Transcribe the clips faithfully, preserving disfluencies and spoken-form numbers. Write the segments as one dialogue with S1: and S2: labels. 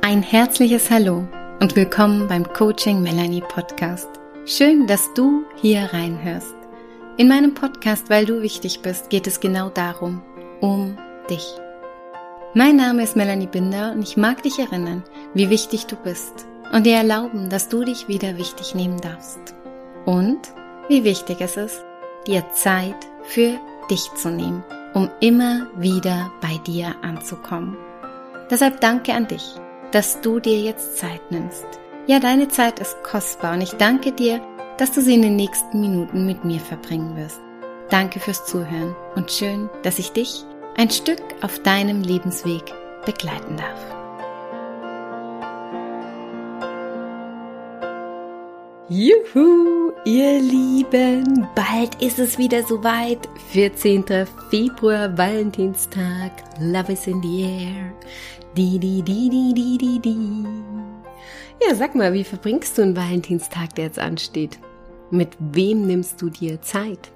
S1: Ein herzliches Hallo und willkommen beim Coaching Melanie Podcast. Schön, dass du hier reinhörst. In meinem Podcast, weil du wichtig bist, geht es genau darum, um dich. Mein Name ist Melanie Binder und ich mag dich erinnern, wie wichtig du bist und dir erlauben, dass du dich wieder wichtig nehmen darfst. Und wie wichtig es ist, dir Zeit für dich zu nehmen, um immer wieder bei dir anzukommen. Deshalb danke an dich, dass du dir jetzt Zeit nimmst. Ja, deine Zeit ist kostbar und ich danke dir, dass du sie in den nächsten Minuten mit mir verbringen wirst. Danke fürs Zuhören und schön, dass ich dich ein Stück auf deinem Lebensweg begleiten darf. Juhu, ihr Lieben, bald ist es wieder soweit. vierzehnter Februar, Valentinstag, Love is in the air. Di, di, di, di, di, di, di. Ja, sag mal, wie verbringst du einen Valentinstag, der jetzt ansteht? Mit wem nimmst du dir Zeit?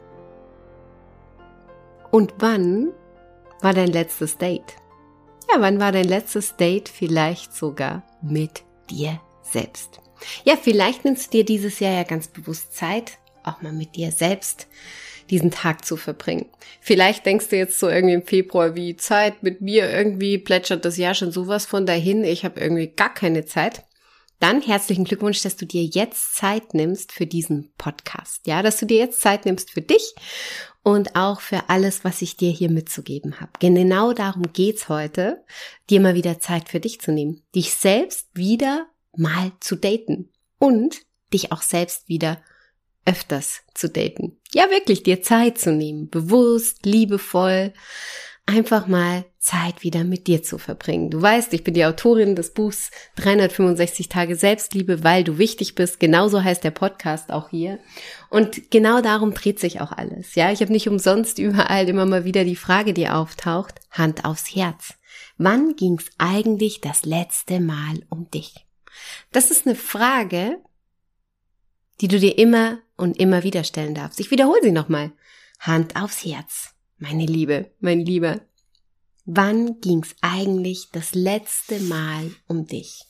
S1: Und wann war dein letztes Date? Ja, wann war dein letztes Date vielleicht sogar mit dir selbst? Ja, vielleicht nimmst du dir dieses Jahr ja ganz bewusst Zeit, auch mal mit dir selbst diesen Tag zu verbringen. Vielleicht denkst du jetzt so irgendwie im Februar, wie Zeit mit mir, irgendwie plätschert das Jahr schon sowas von dahin, ich habe irgendwie gar keine Zeit. Dann herzlichen Glückwunsch, dass du dir jetzt Zeit nimmst für diesen Podcast. Ja, dass du dir jetzt Zeit nimmst für dich und auch für alles, was ich dir hier mitzugeben habe. Genau darum geht's heute, dir mal wieder Zeit für dich zu nehmen, dich selbst wieder mal zu daten und dich auch selbst wieder öfters zu daten. Ja, wirklich, dir Zeit zu nehmen, bewusst, liebevoll, einfach mal Zeit wieder mit dir zu verbringen. Du weißt, ich bin die Autorin des Buchs dreihundertfünfundsechzig Tage Selbstliebe, weil du wichtig bist. Genauso heißt der Podcast auch hier. Und genau darum dreht sich auch alles. Ja, ich habe nicht umsonst überall immer mal wieder die Frage, die auftaucht, Hand aufs Herz. Wann ging's eigentlich das letzte Mal um dich? Das ist eine Frage, die du dir immer und immer wieder stellen darfst. Ich wiederhole sie nochmal. Hand aufs Herz, meine Liebe, mein Lieber. Wann ging's eigentlich das letzte Mal um dich?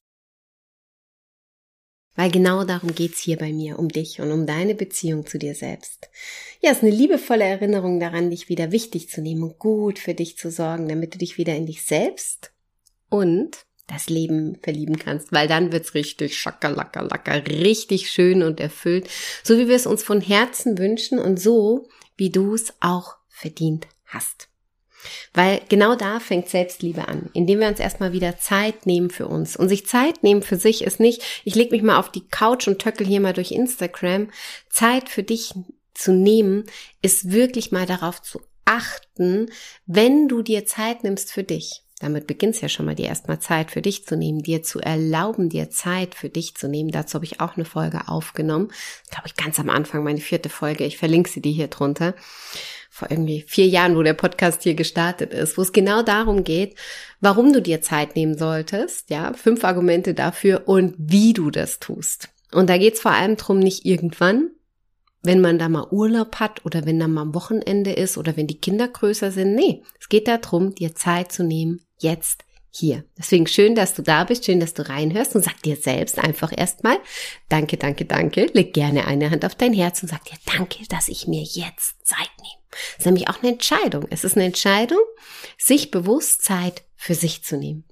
S1: Weil genau darum geht's hier bei mir, um dich und um deine Beziehung zu dir selbst. Ja, es ist eine liebevolle Erinnerung daran, dich wieder wichtig zu nehmen und gut für dich zu sorgen, damit du dich wieder in dich selbst und das Leben verlieben kannst, weil dann wird's richtig schackerlackerlacker, richtig schön und erfüllt, so wie wir es uns von Herzen wünschen und so, wie du es auch verdient hast. Weil genau da fängt Selbstliebe an, indem wir uns erstmal wieder Zeit nehmen für uns. Und sich Zeit nehmen für sich ist nicht, ich leg mich mal auf die Couch und töckel hier mal durch Instagram. Zeit für dich zu nehmen, ist wirklich mal darauf zu achten, wenn du dir Zeit nimmst für dich. Damit beginnt es ja schon mal, dir erstmal Zeit für dich zu nehmen, dir zu erlauben, dir Zeit für dich zu nehmen. Dazu habe ich auch eine Folge aufgenommen. Glaube ich ganz am Anfang, meine vierte Folge. Ich verlinke sie dir hier drunter. Vor irgendwie vier Jahren, wo der Podcast hier gestartet ist, wo es genau darum geht, warum du dir Zeit nehmen solltest. Ja, fünf Argumente dafür und wie du das tust. Und da geht es vor allem drum, nicht irgendwann, wenn man da mal Urlaub hat oder wenn da mal am Wochenende ist oder wenn die Kinder größer sind. Nee, es geht darum, dir Zeit zu nehmen, jetzt hier. Deswegen schön, dass du da bist, schön, dass du reinhörst und sag dir selbst einfach erstmal, danke, danke, danke, leg gerne eine Hand auf dein Herz und sag dir, danke, dass ich mir jetzt Zeit nehme. Das ist nämlich auch eine Entscheidung. Es ist eine Entscheidung, sich bewusst Zeit für sich zu nehmen.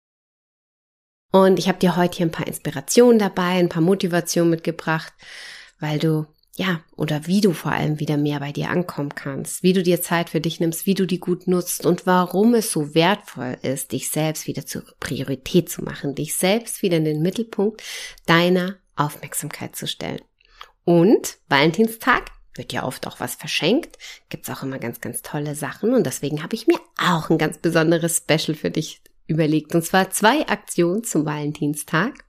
S1: Und ich habe dir heute hier ein paar Inspirationen dabei, ein paar Motivationen mitgebracht, weil du Ja, oder wie du vor allem wieder mehr bei dir ankommen kannst, wie du dir Zeit für dich nimmst, wie du die gut nutzt und warum es so wertvoll ist, dich selbst wieder zur Priorität zu machen, dich selbst wieder in den Mittelpunkt deiner Aufmerksamkeit zu stellen. Und Valentinstag wird ja oft auch was verschenkt, gibt's auch immer ganz, ganz tolle Sachen und deswegen habe ich mir auch ein ganz besonderes Special für dich überlegt und zwar zwei Aktionen zum Valentinstag.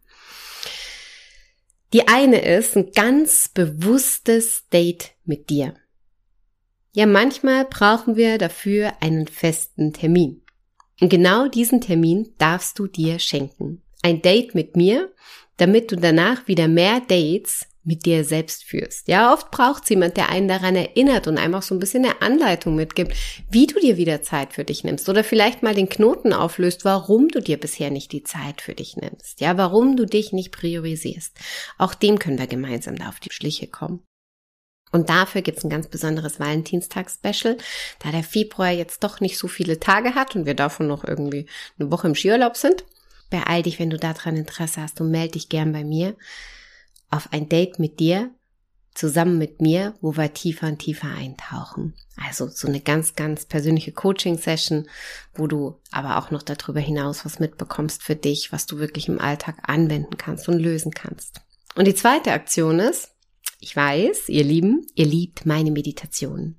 S1: Die eine ist ein ganz bewusstes Date mit dir. Ja, manchmal brauchen wir dafür einen festen Termin. Und genau diesen Termin darfst du dir schenken. Ein Date mit mir, damit du danach wieder mehr Dates mit dir selbst führst. Ja, oft braucht es jemand, der einen daran erinnert und einem auch so ein bisschen eine Anleitung mitgibt, wie du dir wieder Zeit für dich nimmst oder vielleicht mal den Knoten auflöst, warum du dir bisher nicht die Zeit für dich nimmst. Ja, warum du dich nicht priorisierst. Auch dem können wir gemeinsam da auf die Schliche kommen. Und dafür gibt's ein ganz besonderes Valentinstag-Special, da der Februar jetzt doch nicht so viele Tage hat und wir davon noch irgendwie eine Woche im Skiurlaub sind. Beeil dich, wenn du daran Interesse hast und melde dich gern bei mir auf ein Date mit dir, zusammen mit mir, wo wir tiefer und tiefer eintauchen. Also so eine ganz, ganz persönliche Coaching-Session, wo du aber auch noch darüber hinaus was mitbekommst für dich, was du wirklich im Alltag anwenden kannst und lösen kannst. Und die zweite Aktion ist, ich weiß, ihr Lieben, ihr liebt meine Meditationen.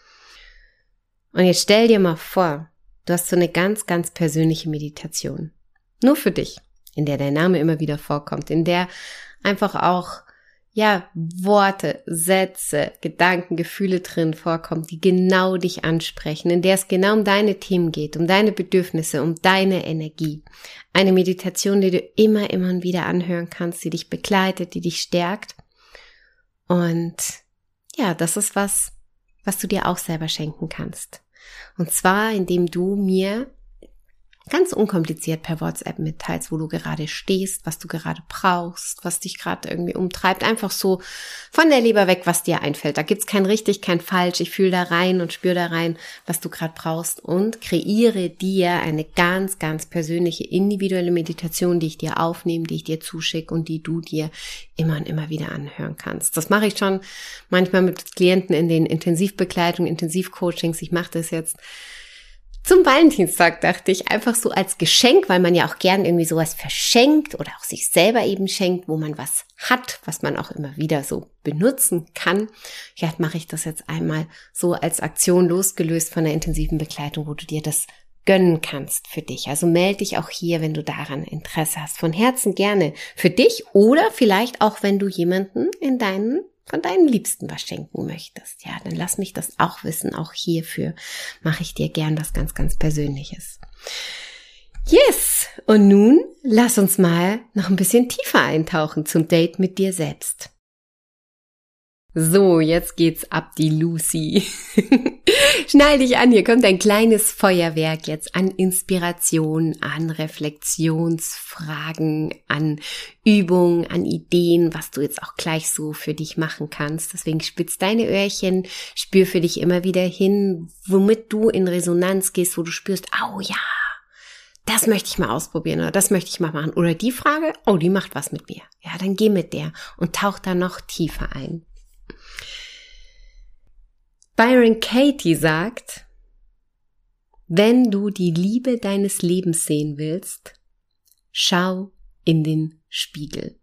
S1: Und jetzt stell dir mal vor, du hast so eine ganz, ganz persönliche Meditation. Nur für dich, in der dein Name immer wieder vorkommt, in der einfach auch, ja, Worte, Sätze, Gedanken, Gefühle drin vorkommen, die genau dich ansprechen, in der es genau um deine Themen geht, um deine Bedürfnisse, um deine Energie. Eine Meditation, die du immer, immer und wieder anhören kannst, die dich begleitet, die dich stärkt. Und ja, das ist was, was du dir auch selber schenken kannst. Und zwar, indem du mir ganz unkompliziert per WhatsApp mitteilst, wo du gerade stehst, was du gerade brauchst, was dich gerade irgendwie umtreibt. Einfach so von der Leber weg, was dir einfällt. Da gibt's kein richtig, kein falsch. Ich fühle da rein und spüre da rein, was du gerade brauchst und kreiere dir eine ganz, ganz persönliche, individuelle Meditation, die ich dir aufnehme, die ich dir zuschicke und die du dir immer und immer wieder anhören kannst. Das mache ich schon manchmal mit Klienten in den Intensivbegleitungen, Intensivcoachings. Ich mache das jetzt zum Valentinstag, dachte ich, einfach so als Geschenk, weil man ja auch gern irgendwie sowas verschenkt oder auch sich selber eben schenkt, wo man was hat, was man auch immer wieder so benutzen kann. Ja, mache ich das jetzt einmal so als Aktion losgelöst von der intensiven Begleitung, wo du dir das gönnen kannst für dich. Also melde dich auch hier, wenn du daran Interesse hast. Von Herzen gerne für dich oder vielleicht auch, wenn du jemanden in deinen von deinen Liebsten was schenken möchtest. Ja, dann lass mich das auch wissen. Auch hierfür mache ich dir gern was ganz, ganz Persönliches. Yes! Und nun lass uns mal noch ein bisschen tiefer eintauchen zum Date mit dir selbst. So, jetzt geht's ab die Lucy. Schnall dich an, hier kommt ein kleines Feuerwerk jetzt an Inspiration, an Reflexionsfragen, an Übungen, an Ideen, was du jetzt auch gleich so für dich machen kannst. Deswegen spitz deine Öhrchen, spür für dich immer wieder hin, womit du in Resonanz gehst, wo du spürst, oh ja, das möchte ich mal ausprobieren oder das möchte ich mal machen. Oder die Frage, oh, die macht was mit mir. Ja, dann geh mit der und tauch da noch tiefer ein. Byron Katie sagt, wenn du die Liebe deines Lebens sehen willst, schau in den Spiegel.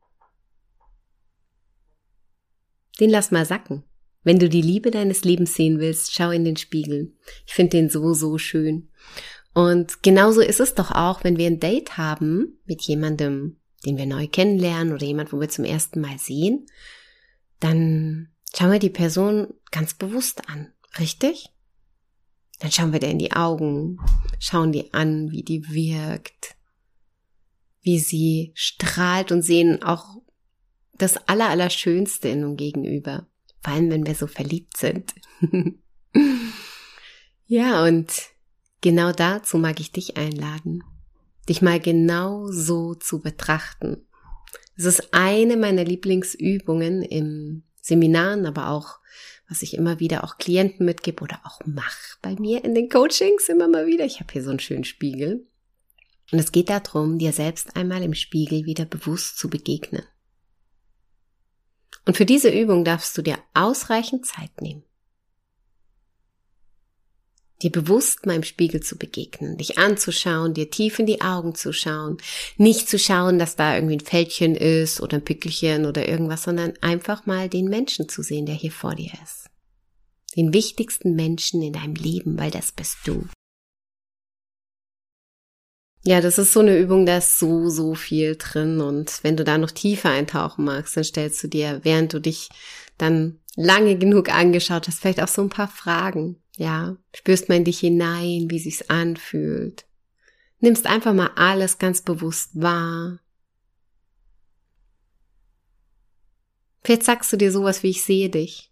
S1: Den lass mal sacken. Wenn du die Liebe deines Lebens sehen willst, schau in den Spiegel. Ich finde den so, so schön. Und genauso ist es doch auch, wenn wir ein Date haben mit jemandem, den wir neu kennenlernen oder jemand, wo wir zum ersten Mal sehen, dann schauen wir die Person ganz bewusst an, richtig? Dann schauen wir dir in die Augen, schauen die an, wie die wirkt, wie sie strahlt und sehen auch das Aller, Allerschönste in dem Gegenüber, vor allem wenn wir so verliebt sind. Ja, und genau dazu mag ich dich einladen, dich mal genau so zu betrachten. Es ist eine meiner Lieblingsübungen im Seminaren, aber auch, was ich immer wieder auch Klienten mitgebe oder auch mache bei mir in den Coachings immer mal wieder. Ich habe hier so einen schönen Spiegel. Und es geht darum, dir selbst einmal im Spiegel wieder bewusst zu begegnen. Und für diese Übung darfst du dir ausreichend Zeit nehmen, dir bewusst mal im Spiegel zu begegnen, dich anzuschauen, dir tief in die Augen zu schauen, nicht zu schauen, dass da irgendwie ein Fältchen ist oder ein Pickelchen oder irgendwas, sondern einfach mal den Menschen zu sehen, der hier vor dir ist. Den wichtigsten Menschen in deinem Leben, weil das bist du. Ja, das ist so eine Übung, da ist so, so viel drin und wenn du da noch tiefer eintauchen magst, dann stellst du dir, während du dich dann lange genug angeschaut hast, vielleicht auch so ein paar Fragen. Ja, spürst mal in dich hinein, wie sich's anfühlt. Nimmst einfach mal alles ganz bewusst wahr. Vielleicht sagst du dir sowas wie, ich sehe dich.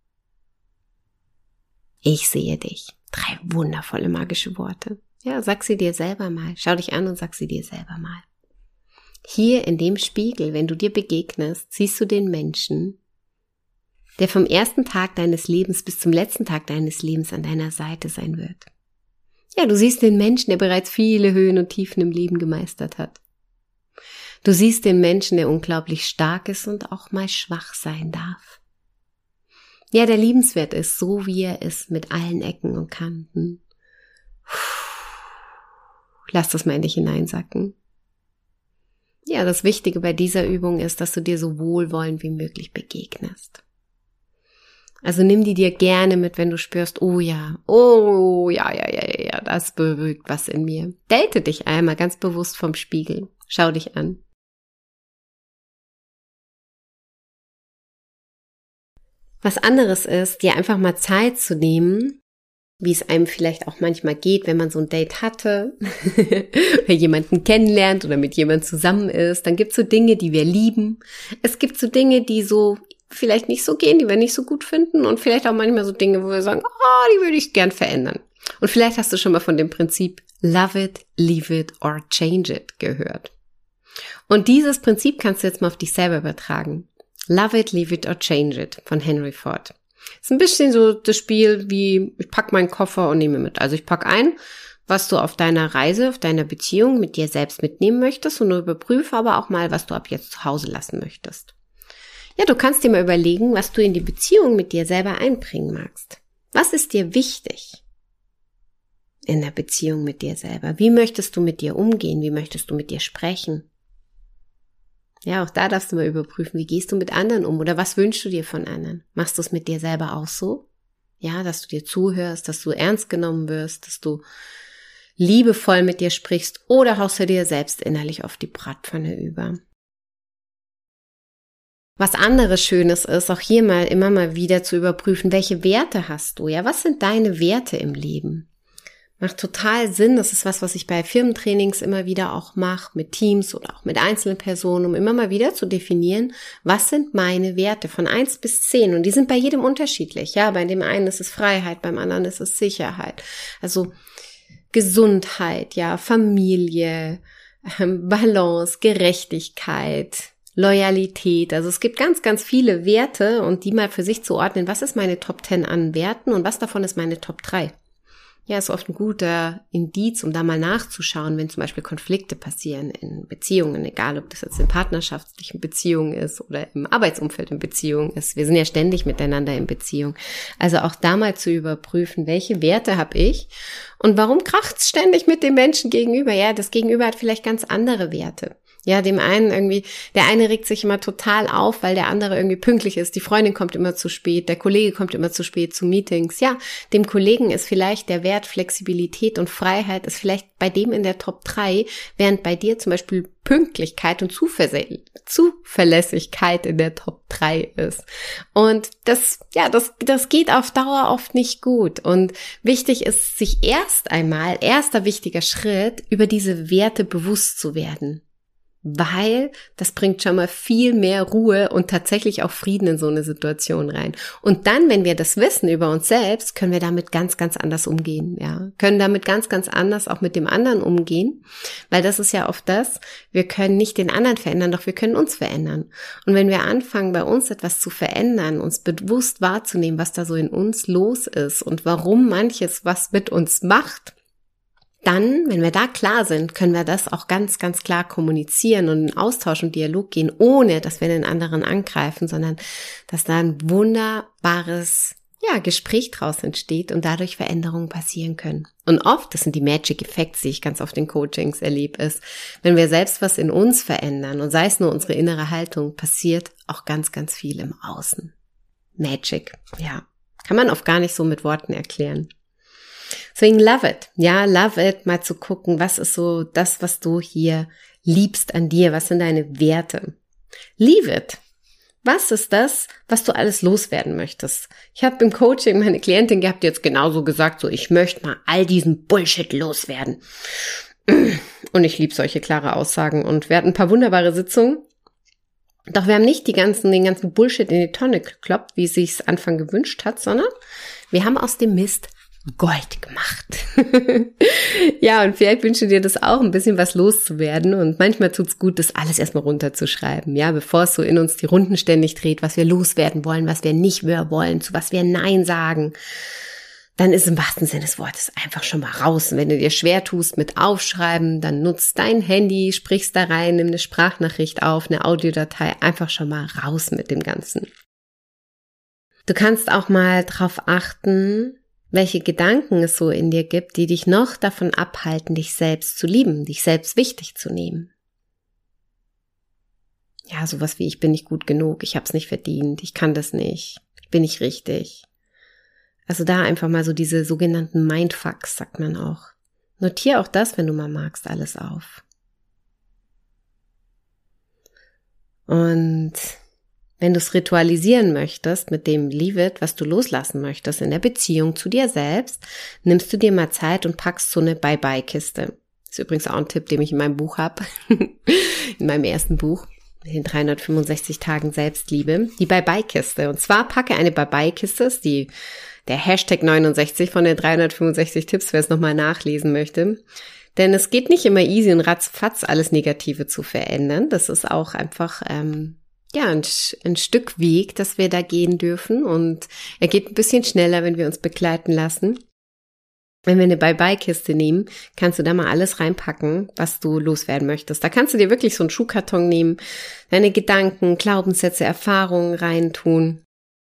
S1: Ich sehe dich. Drei wundervolle magische Worte. Ja, sag sie dir selber mal. Schau dich an und sag sie dir selber mal. Hier in dem Spiegel, wenn du dir begegnest, siehst du den Menschen, der vom ersten Tag deines Lebens bis zum letzten Tag deines Lebens an deiner Seite sein wird. Ja, du siehst den Menschen, der bereits viele Höhen und Tiefen im Leben gemeistert hat. Du siehst den Menschen, der unglaublich stark ist und auch mal schwach sein darf. Ja, der liebenswert ist, so wie er ist, mit allen Ecken und Kanten. Lass das mal in dich hineinsacken. Ja, das Wichtige bei dieser Übung ist, dass du dir so wohlwollend wie möglich begegnest. Also nimm die dir gerne mit, wenn du spürst, oh ja, oh ja, ja, ja, ja, ja, das bewegt was in mir. Date dich einmal ganz bewusst vom Spiegel. Schau dich an. Was anderes ist, dir einfach mal Zeit zu nehmen, wie es einem vielleicht auch manchmal geht, wenn man so ein Date hatte, oder jemanden kennenlernt oder mit jemandem zusammen ist. Dann gibt es so Dinge, die wir lieben. Es gibt so Dinge, die so vielleicht nicht so gehen, die wir nicht so gut finden und vielleicht auch manchmal so Dinge, wo wir sagen, oh, die würde ich gern verändern. Und vielleicht hast du schon mal von dem Prinzip Love it, leave it or change it gehört. Und dieses Prinzip kannst du jetzt mal auf dich selber übertragen. Love it, leave it or change it von Henry Ford. Ist ein bisschen so das Spiel wie, ich pack meinen Koffer und nehme mit. Also ich pack ein, was du auf deiner Reise, auf deiner Beziehung mit dir selbst mitnehmen möchtest und du überprüfe aber auch mal, was du ab jetzt zu Hause lassen möchtest. Ja, du kannst dir mal überlegen, was du in die Beziehung mit dir selber einbringen magst. Was ist dir wichtig in der Beziehung mit dir selber? Wie möchtest du mit dir umgehen? Wie möchtest du mit dir sprechen? Ja, auch da darfst du mal überprüfen, wie gehst du mit anderen um oder was wünschst du dir von anderen? Machst du es mit dir selber auch so? Ja, dass du dir zuhörst, dass du ernst genommen wirst, dass du liebevoll mit dir sprichst oder haust du dir selbst innerlich auf die Bratpfanne über? Was anderes Schönes ist, auch hier mal immer mal wieder zu überprüfen, welche Werte hast du? Ja, was sind deine Werte im Leben? Macht total Sinn. Das ist was, was ich bei Firmentrainings immer wieder auch mache, mit Teams oder auch mit einzelnen Personen, um immer mal wieder zu definieren, was sind meine Werte von eins bis zehn. Und die sind bei jedem unterschiedlich. Ja, bei dem einen ist es Freiheit, beim anderen ist es Sicherheit. Also Gesundheit, ja, Familie, Balance, Gerechtigkeit, Loyalität. Also es gibt ganz, ganz viele Werte und die mal für sich zu ordnen, was ist meine Top zehn an Werten und was davon ist meine Top drei. Ja, ist oft ein guter Indiz, um da mal nachzuschauen, wenn zum Beispiel Konflikte passieren in Beziehungen, egal ob das jetzt in partnerschaftlichen Beziehungen ist oder im Arbeitsumfeld in Beziehungen ist. Wir sind ja ständig miteinander in Beziehung. Also auch da mal zu überprüfen, welche Werte habe ich und warum kracht's ständig mit dem Menschen gegenüber? Ja, das Gegenüber hat vielleicht ganz andere Werte. Ja, dem einen irgendwie, der eine regt sich immer total auf, weil der andere irgendwie pünktlich ist. Die Freundin kommt immer zu spät, der Kollege kommt immer zu spät zu Meetings. Ja, dem Kollegen ist vielleicht der Wert Flexibilität und Freiheit ist vielleicht bei dem in der Top drei, während bei dir zum Beispiel Pünktlichkeit und Zuver- Zuverlässigkeit in der Top drei ist. Und das, ja, das, das geht auf Dauer oft nicht gut. Und wichtig ist, sich erst einmal, erster wichtiger Schritt, über diese Werte bewusst zu werden. Weil das bringt schon mal viel mehr Ruhe und tatsächlich auch Frieden in so eine Situation rein. Und dann, wenn wir das wissen über uns selbst, können wir damit ganz, ganz anders umgehen, ja. Können damit ganz, ganz anders auch mit dem anderen umgehen, weil das ist ja oft das, wir können nicht den anderen verändern, doch wir können uns verändern. Und wenn wir anfangen, bei uns etwas zu verändern, uns bewusst wahrzunehmen, was da so in uns los ist und warum manches was mit uns macht, dann, wenn wir da klar sind, können wir das auch ganz, ganz klar kommunizieren und in Austausch und Dialog gehen, ohne dass wir den anderen angreifen, sondern dass da ein wunderbares, ja, Gespräch draus entsteht und dadurch Veränderungen passieren können. Und oft, das sind die Magic Effects, die ich ganz oft in Coachings erlebe, ist, wenn wir selbst was in uns verändern und sei es nur unsere innere Haltung, passiert auch ganz, ganz viel im Außen. Magic, ja, kann man oft gar nicht so mit Worten erklären. Deswegen love it, ja, love it, mal zu gucken, was ist so das, was du hier liebst an dir, was sind deine Werte. Leave it, was ist das, was du alles loswerden möchtest? Ich habe im Coaching meine Klientin gehabt, die jetzt genauso gesagt, so ich möchte mal all diesen Bullshit loswerden. Und ich liebe solche klare Aussagen und wir hatten ein paar wunderbare Sitzungen. Doch wir haben nicht die ganzen, den ganzen Bullshit in die Tonne gekloppt, wie es sich Anfang gewünscht hat, sondern wir haben aus dem Mist Gold gemacht. Ja, und vielleicht wünsche dir das auch, ein bisschen was loszuwerden. Und manchmal tut's gut, das alles erstmal runterzuschreiben, ja, bevor es so in uns die Runden ständig dreht, was wir loswerden wollen, was wir nicht mehr wollen, zu was wir Nein sagen. Dann ist im wahrsten Sinne des Wortes einfach schon mal raus. Und wenn du dir schwer tust mit Aufschreiben, dann nutzt dein Handy, sprichst da rein, nimm eine Sprachnachricht auf, eine Audiodatei, einfach schon mal raus mit dem Ganzen. Du kannst auch mal drauf achten, welche Gedanken es so in dir gibt, die dich noch davon abhalten, dich selbst zu lieben, dich selbst wichtig zu nehmen. Ja, sowas wie, ich bin nicht gut genug, ich hab's nicht verdient, ich kann das nicht, ich bin nicht richtig. Also da einfach mal so diese sogenannten Mindfucks, sagt man auch. Notier auch das, wenn du mal magst, alles auf. Und wenn du es ritualisieren möchtest mit dem Leave it, was du loslassen möchtest in der Beziehung zu dir selbst, nimmst du dir mal Zeit und packst so eine Bye-Bye-Kiste. Das ist übrigens auch ein Tipp, den ich in meinem Buch habe, in meinem ersten Buch, mit den dreihundertfünfundsechzig Tagen Selbstliebe, die Bye-Bye-Kiste. Und zwar packe eine Bye-Bye-Kiste, ist die, der Hashtag neunundsechzig von den dreihundertfünfundsechzig Tipps, wer es nochmal nachlesen möchte. Denn es geht nicht immer easy und ratzfatz alles Negative zu verändern. Das ist auch einfach ähm, ja ein, ein Stück Weg, das wir da gehen dürfen. Und er geht ein bisschen schneller, wenn wir uns begleiten lassen. Wenn wir eine Bye-Bye-Kiste nehmen, kannst du da mal alles reinpacken, was du loswerden möchtest. Da kannst du dir wirklich so einen Schuhkarton nehmen, deine Gedanken, Glaubenssätze, Erfahrungen reintun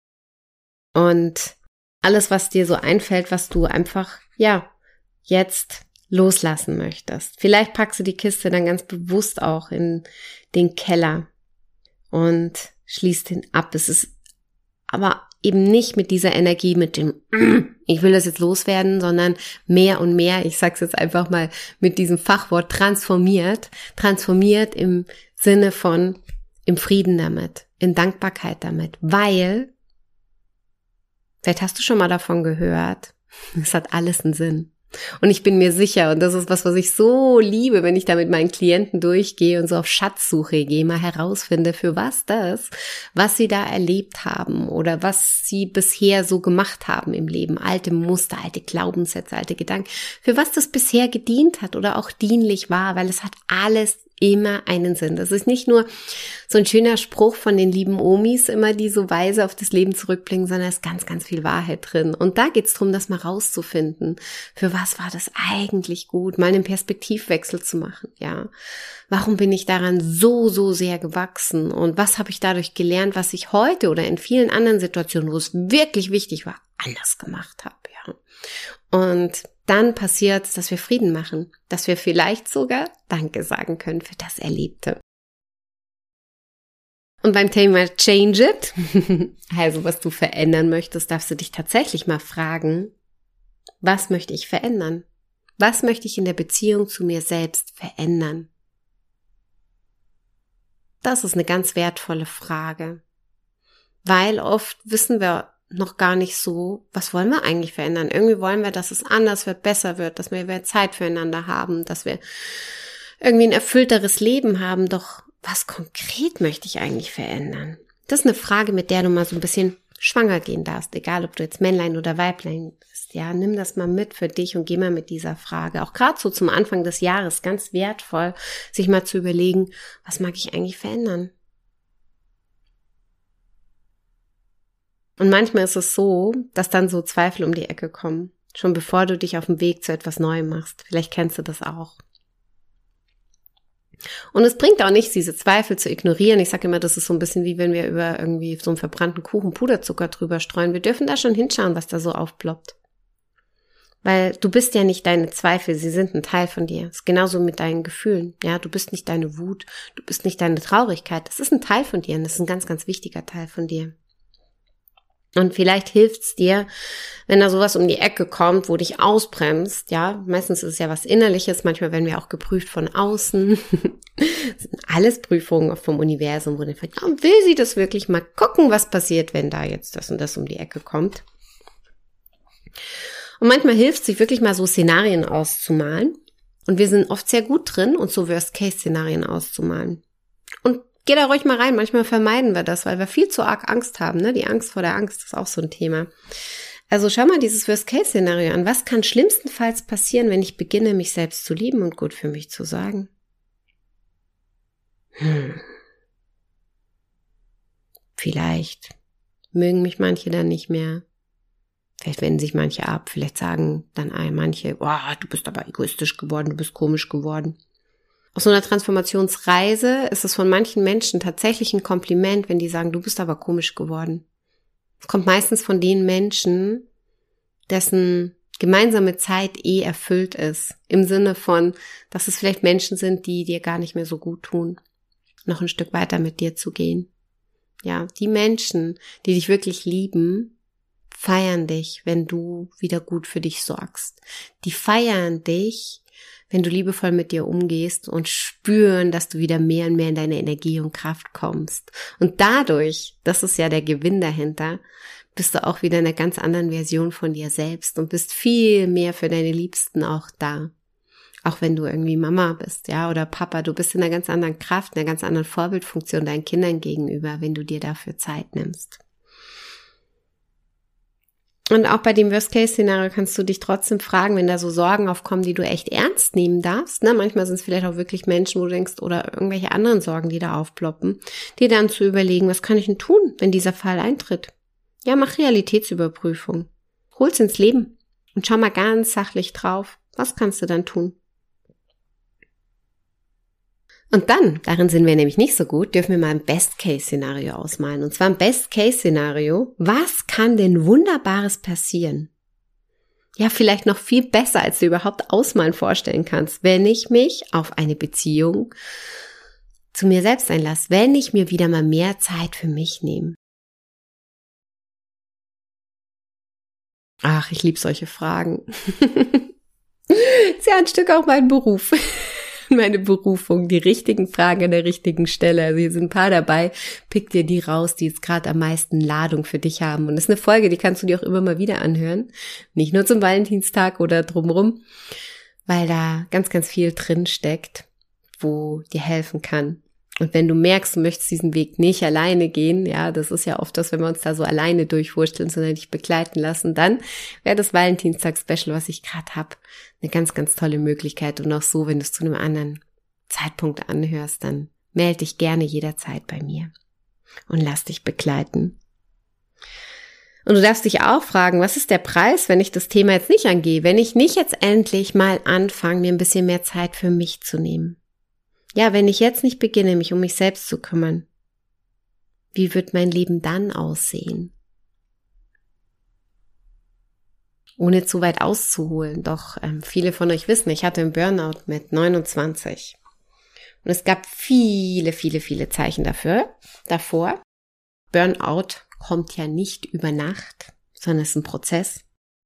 S1: und alles, was dir so einfällt, was du einfach, ja, jetzt loslassen möchtest. Vielleicht packst du die Kiste dann ganz bewusst auch in den Keller und schließt ihn ab. Es ist aber eben nicht mit dieser Energie, mit dem ich will das jetzt loswerden, sondern mehr und mehr, ich sag's jetzt einfach mal mit diesem Fachwort transformiert, transformiert im Sinne von im Frieden damit, in Dankbarkeit damit, weil, vielleicht hast du schon mal davon gehört, es hat alles einen Sinn. Und ich bin mir sicher, und das ist was, was ich so liebe, wenn ich da mit meinen Klienten durchgehe und so auf Schatzsuche gehe, mal herausfinde, für was das, was sie da erlebt haben oder was sie bisher so gemacht haben im Leben, alte Muster, alte Glaubenssätze, alte Gedanken, für was das bisher gedient hat oder auch dienlich war, weil es hat alles immer einen Sinn. Das ist nicht nur so ein schöner Spruch von den lieben Omis, immer die so weise auf das Leben zurückblicken, sondern es ist ganz, ganz viel Wahrheit drin. Und da geht's darum, das mal rauszufinden. Für was war das eigentlich gut? Mal einen Perspektivwechsel zu machen, ja. Warum bin ich daran so, so sehr gewachsen? Und was habe ich dadurch gelernt, was ich heute oder in vielen anderen Situationen, wo es wirklich wichtig war, anders gemacht habe, ja. Und dann passiert es, dass wir Frieden machen, dass wir vielleicht sogar Danke sagen können für das Erlebte. Und beim Thema Change It, also was du verändern möchtest, darfst du dich tatsächlich mal fragen, was möchte ich verändern? Was möchte ich in der Beziehung zu mir selbst verändern? Das ist eine ganz wertvolle Frage, weil oft wissen wir noch gar nicht so, was wollen wir eigentlich verändern? Irgendwie wollen wir, dass es anders wird, besser wird, dass wir mehr Zeit füreinander haben, dass wir irgendwie ein erfüllteres Leben haben. Doch was konkret möchte ich eigentlich verändern? Das ist eine Frage, mit der du mal so ein bisschen schwanger gehen darfst, egal ob du jetzt Männlein oder Weiblein bist. Ja, nimm das mal mit für dich und geh mal mit dieser Frage. Auch gerade so zum Anfang des Jahres ganz wertvoll, sich mal zu überlegen, was mag ich eigentlich verändern? Und manchmal ist es so, dass dann so Zweifel um die Ecke kommen, schon bevor du dich auf dem Weg zu etwas Neuem machst. Vielleicht kennst du das auch. Und es bringt auch nichts, diese Zweifel zu ignorieren. Ich sage immer, das ist so ein bisschen wie wenn wir über irgendwie so einen verbrannten Kuchen Puderzucker drüber streuen. Wir dürfen da schon hinschauen, was da so aufploppt. Weil du bist ja nicht deine Zweifel, sie sind ein Teil von dir. Das ist genauso mit deinen Gefühlen. Ja, du bist nicht deine Wut, du bist nicht deine Traurigkeit. Das ist ein Teil von dir und das ist ein ganz, ganz wichtiger Teil von dir. Und vielleicht hilft's dir, wenn da sowas um die Ecke kommt, wo dich ausbremst, ja, meistens ist es ja was Innerliches, manchmal werden wir auch geprüft von außen. Das sind alles Prüfungen vom Universum, wo dann fragt, ja, will sie das wirklich mal gucken, was passiert, wenn da jetzt das und das um die Ecke kommt. Und manchmal hilft es, sich wirklich mal so Szenarien auszumalen. Und wir sind oft sehr gut drin, uns so Worst-Case-Szenarien auszumalen. Und Geh da ruhig mal rein. Manchmal vermeiden wir das, weil wir viel zu arg Angst haben. Ne? Die Angst vor der Angst ist auch so ein Thema. Also schau mal dieses Worst-Case-Szenario an. Was kann schlimmstenfalls passieren, wenn ich beginne, mich selbst zu lieben und gut für mich zu sagen? Hm. Vielleicht mögen mich manche dann nicht mehr. Vielleicht wenden sich manche ab. Vielleicht sagen dann manche, oh, du bist aber egoistisch geworden, du bist komisch geworden. Auf so einer Transformationsreise ist es von manchen Menschen tatsächlich ein Kompliment, wenn die sagen, du bist aber komisch geworden. Es kommt meistens von den Menschen, dessen gemeinsame Zeit eh erfüllt ist. Im Sinne von, dass es vielleicht Menschen sind, die dir gar nicht mehr so gut tun, noch ein Stück weiter mit dir zu gehen. Ja, die Menschen, die dich wirklich lieben, feiern dich, wenn du wieder gut für dich sorgst. Die feiern dich, wenn du liebevoll mit dir umgehst und spüren, dass du wieder mehr und mehr in deine Energie und Kraft kommst. Und dadurch, das ist ja der Gewinn dahinter, bist du auch wieder in einer ganz anderen Version von dir selbst und bist viel mehr für deine Liebsten auch da. Auch wenn du irgendwie Mama bist, ja, oder Papa, du bist in einer ganz anderen Kraft, in einer ganz anderen Vorbildfunktion deinen Kindern gegenüber, wenn du dir dafür Zeit nimmst. Und auch bei dem Worst-Case-Szenario kannst du dich trotzdem fragen, wenn da so Sorgen aufkommen, die du echt ernst nehmen darfst. Ne? Manchmal sind es vielleicht auch wirklich Menschen, wo du denkst, oder irgendwelche anderen Sorgen, die da aufploppen, dir dann zu überlegen, was kann ich denn tun, wenn dieser Fall eintritt? Ja, mach Realitätsüberprüfung. Hol's ins Leben und schau mal ganz sachlich drauf. Was kannst du dann tun? Und dann, darin sind wir nämlich nicht so gut, dürfen wir mal ein Best-Case-Szenario ausmalen. Und zwar ein Best-Case-Szenario. Was kann denn Wunderbares passieren? Ja, vielleicht noch viel besser, als du überhaupt ausmalen vorstellen kannst, wenn ich mich auf eine Beziehung zu mir selbst einlasse, wenn ich mir wieder mal mehr Zeit für mich nehme. Ach, ich liebe solche Fragen. Ist ja ein Stück auch mein Beruf. Meine Berufung, die richtigen Fragen an der richtigen Stelle. Also hier sind ein paar dabei, pick dir die raus, die jetzt gerade am meisten Ladung für dich haben. Und das ist eine Folge, die kannst du dir auch immer mal wieder anhören. Nicht nur zum Valentinstag oder drumrum, weil da ganz, ganz viel drin steckt, wo dir helfen kann. Und wenn du merkst, du möchtest diesen Weg nicht alleine gehen, ja, das ist ja oft das, wenn wir uns da so alleine durchwursteln, sondern dich begleiten lassen, dann wäre das Valentinstag-Special, was ich gerade habe, eine ganz, ganz tolle Möglichkeit. Und auch so, wenn du es zu einem anderen Zeitpunkt anhörst, dann melde dich gerne jederzeit bei mir und lass dich begleiten. Und du darfst dich auch fragen, was ist der Preis, wenn ich das Thema jetzt nicht angehe, wenn ich nicht jetzt endlich mal anfange, mir ein bisschen mehr Zeit für mich zu nehmen? Ja, wenn ich jetzt nicht beginne, mich um mich selbst zu kümmern, wie wird mein Leben dann aussehen? Ohne zu weit auszuholen, doch ähm, viele von euch wissen, ich hatte einen Burnout mit neunundzwanzig. Und es gab viele, viele, viele Zeichen dafür, davor. Burnout kommt ja nicht über Nacht, sondern es ist ein Prozess.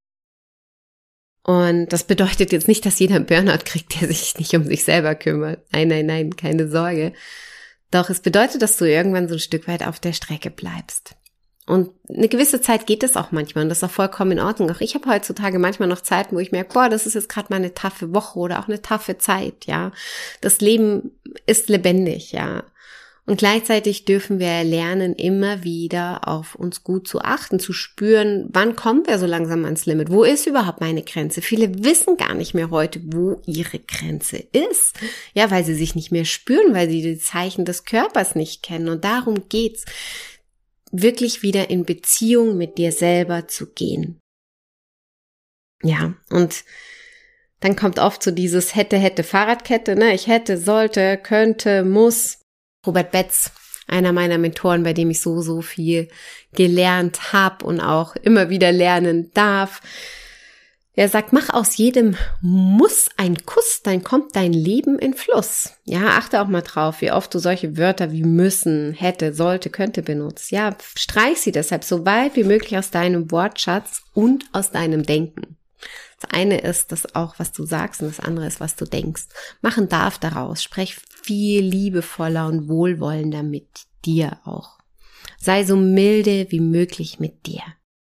S1: Und das bedeutet jetzt nicht, dass jeder einen Burnout kriegt, der sich nicht um sich selber kümmert. Nein, nein, nein, keine Sorge. Doch es bedeutet, dass du irgendwann so ein Stück weit auf der Strecke bleibst. Und eine gewisse Zeit geht es auch manchmal und das ist auch vollkommen in Ordnung. Auch ich habe heutzutage manchmal noch Zeiten, wo ich merke, boah, das ist jetzt gerade mal eine taffe Woche oder auch eine taffe Zeit, ja. Das Leben ist lebendig, ja. Und gleichzeitig dürfen wir lernen, immer wieder auf uns gut zu achten, zu spüren, wann kommen wir so langsam ans Limit? Wo ist überhaupt meine Grenze? Viele wissen gar nicht mehr heute, wo ihre Grenze ist. Ja, weil sie sich nicht mehr spüren, weil sie die Zeichen des Körpers nicht kennen. Und darum geht's, wirklich wieder in Beziehung mit dir selber zu gehen. Ja, und dann kommt oft so dieses hätte, hätte, Fahrradkette, ne? Ich hätte, sollte, könnte, muss. Robert Betz, einer meiner Mentoren, bei dem ich so, so viel gelernt habe und auch immer wieder lernen darf. Er sagt, mach aus jedem Muss ein Kuss, dann kommt dein Leben in Fluss. Ja, achte auch mal drauf, wie oft du solche Wörter wie müssen, hätte, sollte, könnte benutzt. Ja, streich sie deshalb so weit wie möglich aus deinem Wortschatz und aus deinem Denken. Das eine ist das auch, was du sagst, und das andere ist, was du denkst. Machen darf daraus. Sprech viel liebevoller und wohlwollender mit dir auch. Sei so milde wie möglich mit dir.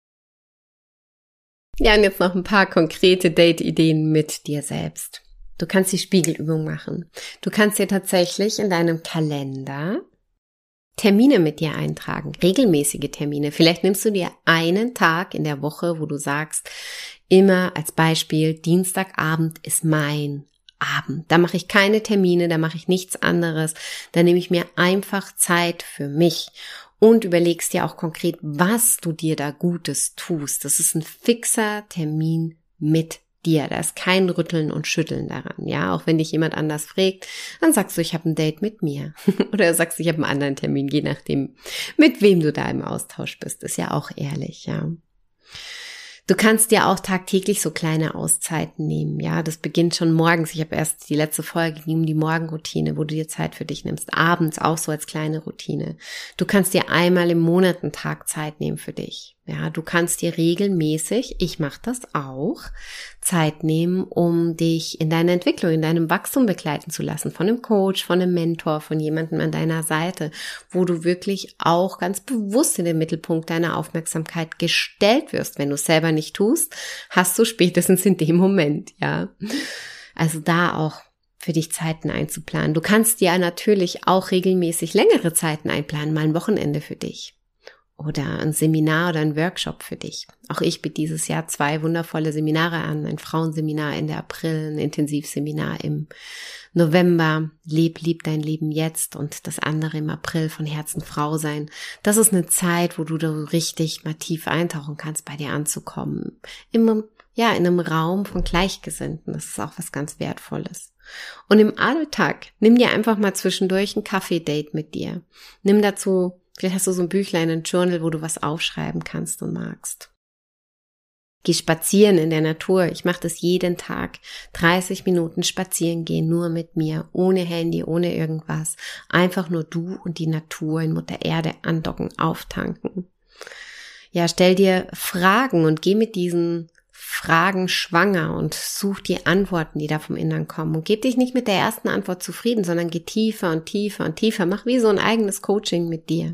S1: Ja, und jetzt noch ein paar konkrete Date-Ideen mit dir selbst. Du kannst die Spiegelübung machen. Du kannst dir tatsächlich in deinem Kalender Termine mit dir eintragen, regelmäßige Termine. Vielleicht nimmst du dir einen Tag in der Woche, wo du sagst, immer als Beispiel, Dienstagabend ist mein Abend. Da mache ich keine Termine, da mache ich nichts anderes. Da nehme ich mir einfach Zeit für mich und überlegst dir auch konkret, was du dir da Gutes tust. Das ist ein fixer Termin mit dir. Da ist kein Rütteln und Schütteln daran. Ja, auch wenn dich jemand anders fragt, dann sagst du, ich habe ein Date mit mir. Oder sagst du, ich habe einen anderen Termin, je nachdem, mit wem du da im Austausch bist. Ist ja auch ehrlich, ja. Du kannst dir auch tagtäglich so kleine Auszeiten nehmen, ja, das beginnt schon morgens. Ich habe erst die letzte Folge ging um die Morgenroutine, wo du dir Zeit für dich nimmst. Abends auch so als kleine Routine. Du kannst dir einmal im Monat einen Tag Zeit nehmen für dich. Ja, du kannst dir regelmäßig, ich mache das auch, Zeit nehmen, um dich in deiner Entwicklung, in deinem Wachstum begleiten zu lassen. Von einem Coach, von einem Mentor, von jemandem an deiner Seite, wo du wirklich auch ganz bewusst in den Mittelpunkt deiner Aufmerksamkeit gestellt wirst. Wenn du es selber nicht tust, hast du spätestens in dem Moment, ja. Also da auch für dich Zeiten einzuplanen. Du kannst dir natürlich auch regelmäßig längere Zeiten einplanen, mal ein Wochenende für dich. Oder ein Seminar oder ein Workshop für dich. Auch ich biete dieses Jahr zwei wundervolle Seminare an. Ein Frauenseminar Ende April, ein Intensivseminar im November. Leb, lieb dein Leben jetzt. Und das andere im April von Herzen Frau sein. Das ist eine Zeit, wo du da richtig mal tief eintauchen kannst, bei dir anzukommen. Im, ja, in einem Raum von Gleichgesinnten. Das ist auch was ganz Wertvolles. Und im Alltag, nimm dir einfach mal zwischendurch ein Kaffee-Date mit dir. Nimm dazu Vielleicht hast du so ein Büchlein, ein Journal, wo du was aufschreiben kannst und magst. Geh spazieren in der Natur. Ich mache das jeden Tag. dreißig Minuten spazieren gehen, nur mit mir, ohne Handy, ohne irgendwas. Einfach nur du und die Natur in Mutter Erde andocken, auftanken. Ja, stell dir Fragen und geh mit diesen Fragen schwanger und such die Antworten, die da vom Innern kommen. Und gib dich nicht mit der ersten Antwort zufrieden, sondern geh tiefer und tiefer und tiefer. Mach wie so ein eigenes Coaching mit dir.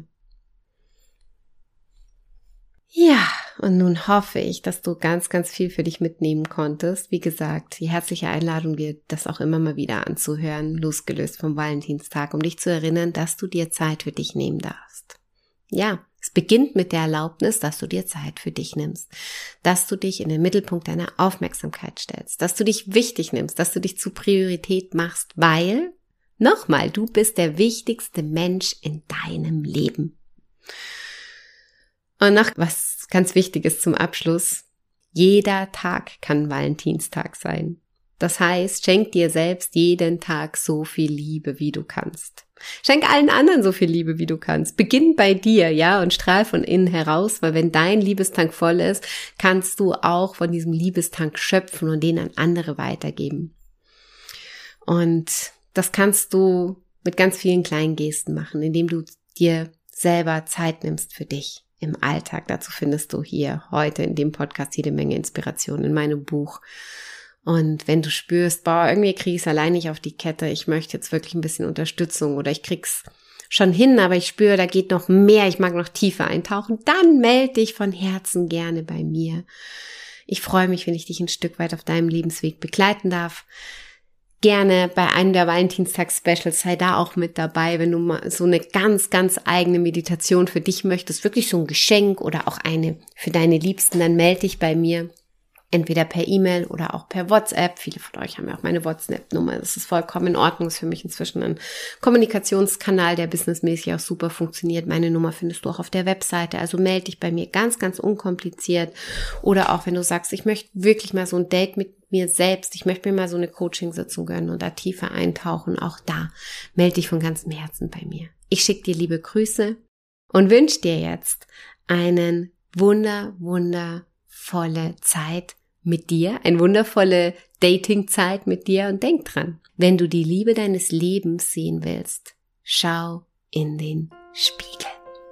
S1: Ja, und nun hoffe ich, dass du ganz, ganz viel für dich mitnehmen konntest. Wie gesagt, die herzliche Einladung, dir das auch immer mal wieder anzuhören, losgelöst vom Valentinstag, um dich zu erinnern, dass du dir Zeit für dich nehmen darfst. Ja, es beginnt mit der Erlaubnis, dass du dir Zeit für dich nimmst, dass du dich in den Mittelpunkt deiner Aufmerksamkeit stellst, dass du dich wichtig nimmst, dass du dich zur Priorität machst, weil, nochmal, du bist der wichtigste Mensch in deinem Leben. Und noch was ganz Wichtiges zum Abschluss. Jeder Tag kann Valentinstag sein. Das heißt, schenk dir selbst jeden Tag so viel Liebe, wie du kannst. Schenk allen anderen so viel Liebe, wie du kannst. Beginn bei dir, ja, und strahl von innen heraus, weil wenn dein Liebestank voll ist, kannst du auch von diesem Liebestank schöpfen und den an andere weitergeben. Und das kannst du mit ganz vielen kleinen Gesten machen, indem du dir selber Zeit nimmst für dich. Im Alltag. Dazu findest du hier heute in dem Podcast jede Menge Inspiration in meinem Buch. Und wenn du spürst, boah, irgendwie kriege ich es allein nicht auf die Kette, ich möchte jetzt wirklich ein bisschen Unterstützung oder ich krieg's schon hin, aber ich spüre, da geht noch mehr, ich mag noch tiefer eintauchen, dann melde dich von Herzen gerne bei mir. Ich freue mich, wenn ich dich ein Stück weit auf deinem Lebensweg begleiten darf. Gerne bei einem der Valentinstags-Specials sei da auch mit dabei, wenn du mal so eine ganz, ganz eigene Meditation für dich möchtest, wirklich so ein Geschenk oder auch eine für deine Liebsten, dann melde dich bei mir, entweder per E-Mail oder auch per WhatsApp. Viele von euch haben ja auch meine WhatsApp-Nummer, das ist vollkommen in Ordnung, ist für mich inzwischen ein Kommunikationskanal, der businessmäßig auch super funktioniert. Meine Nummer findest du auch auf der Webseite, also melde dich bei mir ganz, ganz unkompliziert. Oder auch wenn du sagst, ich möchte wirklich mal so ein Date mit mir selbst, ich möchte mir mal so eine Coaching-Sitzung gönnen und da tiefer eintauchen, auch da melde dich von ganzem Herzen bei mir. Ich schicke dir liebe Grüße und wünsche dir jetzt einen wunder, wundervolle Zeit mit dir, eine wundervolle Dating-Zeit mit dir und denk dran, wenn du die Liebe deines Lebens sehen willst, schau in den Spiegel.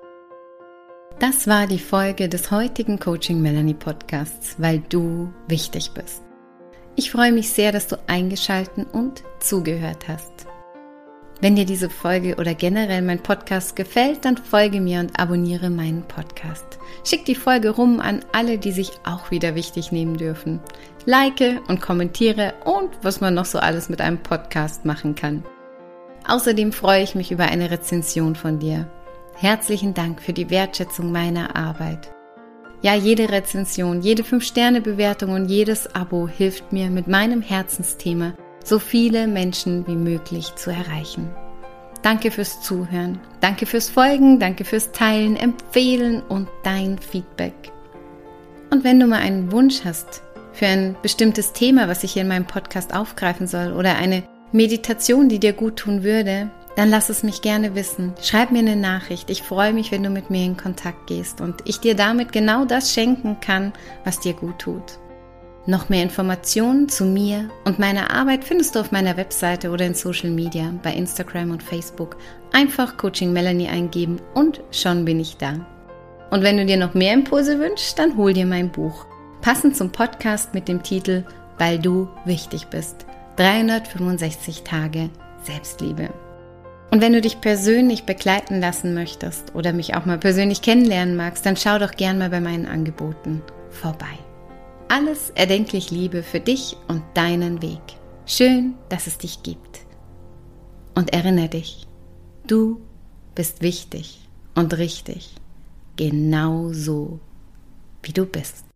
S1: Das war die Folge des heutigen Coaching Melanie Podcasts, weil du wichtig bist. Ich freue mich sehr, dass du eingeschaltet und zugehört hast. Wenn dir diese Folge oder generell mein Podcast gefällt, dann folge mir und abonniere meinen Podcast. Schick die Folge rum an alle, die sich auch wieder wichtig nehmen dürfen. Like und kommentiere und was man noch so alles mit einem Podcast machen kann. Außerdem freue ich mich über eine Rezension von dir.
S2: Herzlichen Dank für die Wertschätzung meiner Arbeit. Ja, jede Rezension, jede fünf Sterne Bewertung und jedes Abo hilft mir, mit meinem Herzensthema so viele Menschen wie möglich zu erreichen. Danke fürs Zuhören, danke fürs Folgen, danke fürs Teilen, Empfehlen und dein Feedback. Und wenn du mal einen Wunsch hast für ein bestimmtes Thema, was ich hier in meinem Podcast aufgreifen soll, oder eine Meditation, die dir gut tun würde, dann lass es mich gerne wissen. Schreib mir eine Nachricht. Ich freue mich, wenn du mit mir in Kontakt gehst und ich dir damit genau das schenken kann, was dir gut tut. Noch mehr Informationen zu mir und meiner Arbeit findest du auf meiner Webseite oder in Social Media, bei Instagram und Facebook. Einfach Coaching Melanie eingeben und schon bin ich da. Und wenn du dir noch mehr Impulse wünschst, dann hol dir mein Buch. Passend zum Podcast mit dem Titel Weil du wichtig bist. dreihundertfünfundsechzig Tage Selbstliebe. Und wenn du dich persönlich begleiten lassen möchtest oder mich auch mal persönlich kennenlernen magst, dann schau doch gern mal bei meinen Angeboten vorbei. Alles erdenklich Liebe für dich und deinen Weg. Schön, dass es dich gibt. Und erinnere dich, du bist wichtig und richtig, genau so, wie du bist.